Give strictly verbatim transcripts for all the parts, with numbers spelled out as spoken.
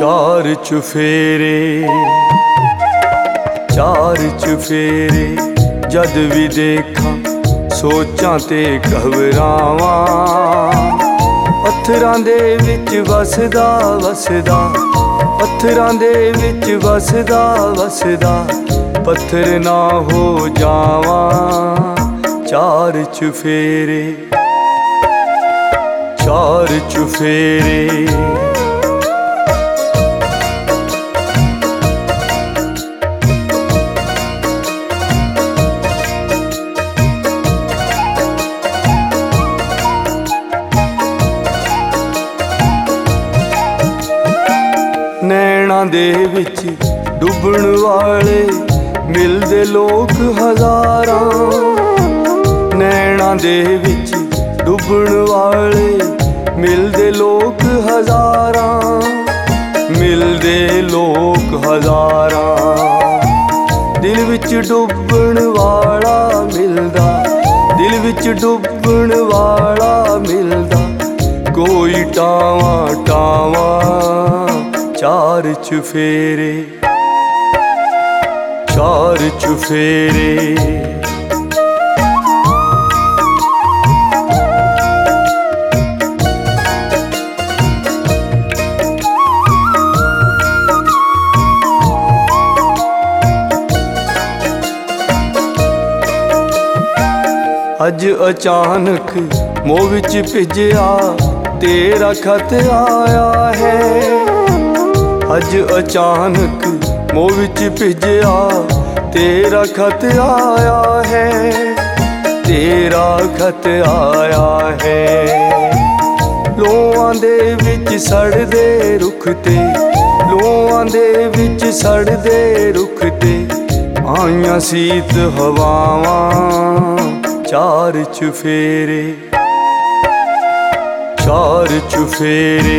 चार चुफेरे चार चुफेरे जद भी देखा सोचां ते घबरावां। पत्थरां दे विच वसदा वसदा पत्थरां दे विच वसदा वसदा पत्थर ना हो जावां। चार चुफेरे चार चुफेरे नैना दे विच डुबण वाले मिलदे लोग हजारां। नैना दे विच डुबण वाले मिलदे लोग हजारां मिलदे लोग हजारां। दिल विच डुबण वाला मिलदा दिल विच डुबण वाला मिलदा कोई टावां टावां। चार चुफेरे चार चुफेरे अज अचानक मोह विच भिजया तेरा खत आया है। अज अचानक मोह विच भिजया तेरा खत आया है तेरा खत आया है। लोआं दे विच सड़दे रुख ते लोआं दे विच सड़दे रुख ते आईयां सीत हवावां। चार चुफेरे चार चुफेरे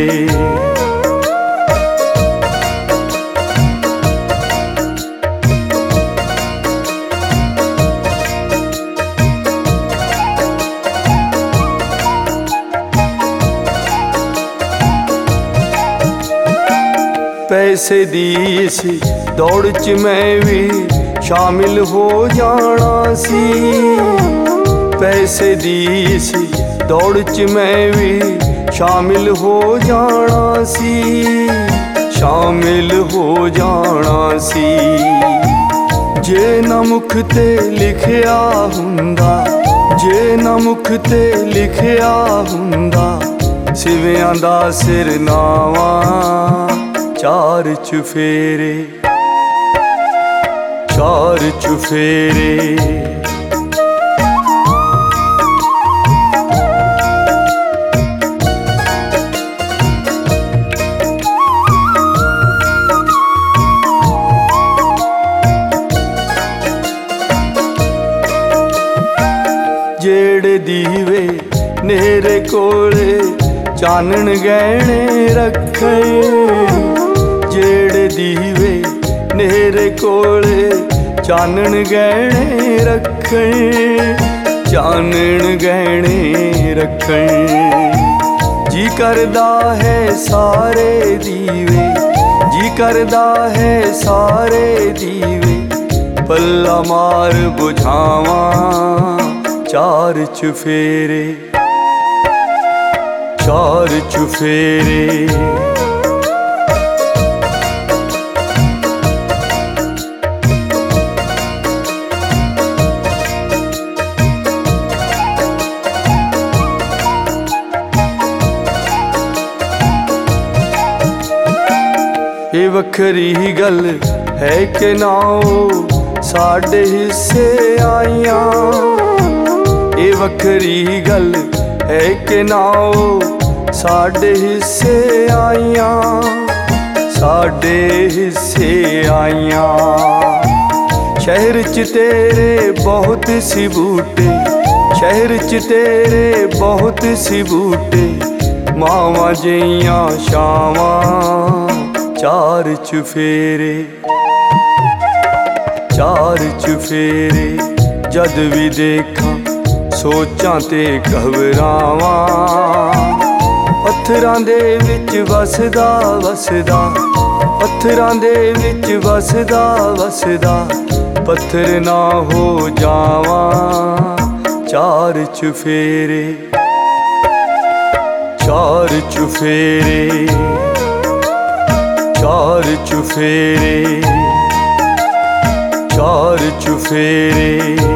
पैसे दी इस दौड़ च मैं भी शामिल हो जाना सी। पैसे दी इस दौड़ च मैं भी शामिल हो जाना सी शामिल हो जाना सी। जे ना मुख ते लिखिया हुंदा जे ना मुख ते लिखिया हुंदा सिवियां दा सिरनावा। चार चुफेरे चार चुफेरे जेड़े दीवे नेरे कोले चानण गहने रखे। जेड़े दीवे नेरे कोले चानण गहने रखे चानण गहने रखे। जी करदा है सारे दीवे जी करदा है सारे दीवे पल्ला मार बुझावां। चार चुफेरे चार चुफेरे ये वखरी गल है कि ना ओ साडे हिस्से आईयां। ये वखरी गल है कि ना ओ साडे हिस्से आईयां साडे हिस्से आईयां। शहर च तेरे बहुत सी बूटे शहर च तेरे बहुत सी बूटे मावां जियां छावां। चार चुफेरे चार चुफेरे जद भी देखा सोचां ते घबरावां। ਪੱਥਰਾਂ ਦੇ ਵਿੱਚ ਵਸਦਾ ਵਸਦਾ, ਪੱਥਰਾਂ ਦੇ ਵਿੱਚ ਵਸਦਾ ਵਸਦਾ, ਪੱਥਰ ਨਾ ਹੋ ਜਾਵਾਂ। ਚਾਰ ਚੁਫੇਰੇ ਚਾਰ ਚੁਫੇਰੇ ਚਾਰ ਚੁਫੇਰੇ ਚਾਰ ਚੁਫੇਰੇ